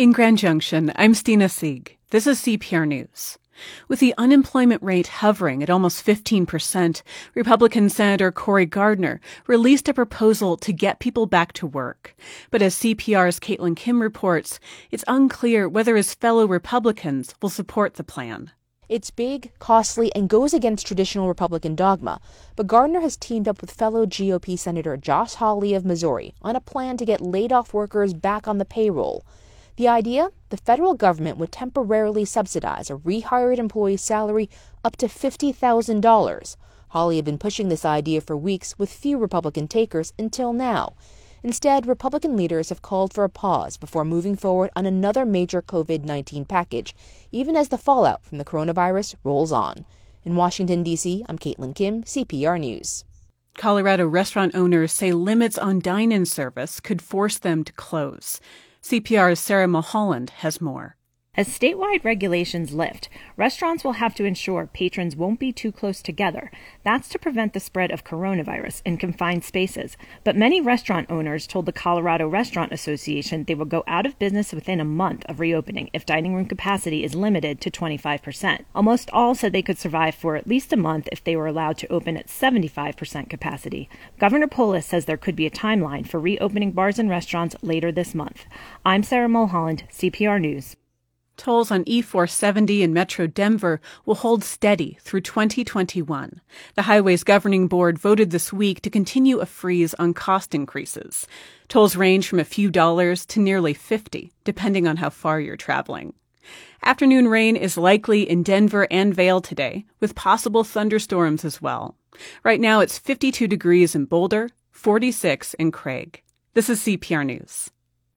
In Grand Junction, I'm Stina Sieg. This is CPR News. With the unemployment rate hovering at almost 15%, Republican Senator Cory Gardner released a proposal to get people back to work. But as CPR's Caitlin Kim reports, it's unclear whether his fellow Republicans will support the plan. It's big, costly, and goes against traditional Republican dogma, but Gardner has teamed up with fellow GOP Senator Josh Hawley of Missouri on a plan to get laid-off workers back on the payroll. The idea? The federal government would temporarily subsidize a rehired employee's salary up to $50,000. Hawley had been pushing this idea for weeks with few Republican takers until now. Instead, Republican leaders have called for a pause before moving forward on another major COVID-19 package, even as the fallout from the coronavirus rolls on. In Washington, D.C., I'm Caitlin Kim, CPR News. Colorado restaurant owners say limits on dine-in service could force them to close. CPR's Sarah Mulholland has more. As statewide regulations lift, restaurants will have to ensure patrons won't be too close together. That's to prevent the spread of coronavirus in confined spaces. But many restaurant owners told the Colorado Restaurant Association they will go out of business within a month of reopening if dining room capacity is limited to 25%. Almost all said they could survive for at least a month if they were allowed to open at 75% capacity. Governor Polis says there could be a timeline for reopening bars and restaurants later this month. I'm Sarah Mulholland, CPR News. Tolls on E-470 in Metro Denver will hold steady through 2021. The Highways Governing Board voted this week to continue a freeze on cost increases. Tolls range from a few dollars to nearly $50, depending on how far you're traveling. Afternoon rain is likely in Denver and Vail today, with possible thunderstorms as well. Right now it's 52 degrees in Boulder, 46 in Craig. This is CPR News.